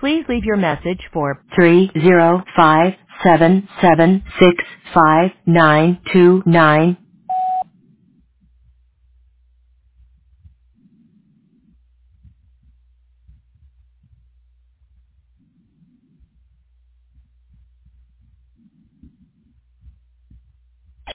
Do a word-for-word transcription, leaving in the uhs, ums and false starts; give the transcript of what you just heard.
Please leave your message for three zero five seven seven six five nine two nine.